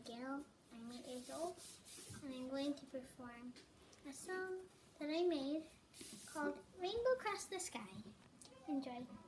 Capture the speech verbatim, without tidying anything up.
Abigail. I'm eight years old, and I'm going to perform a song that I made called Rainbow Across the Sky. Enjoy.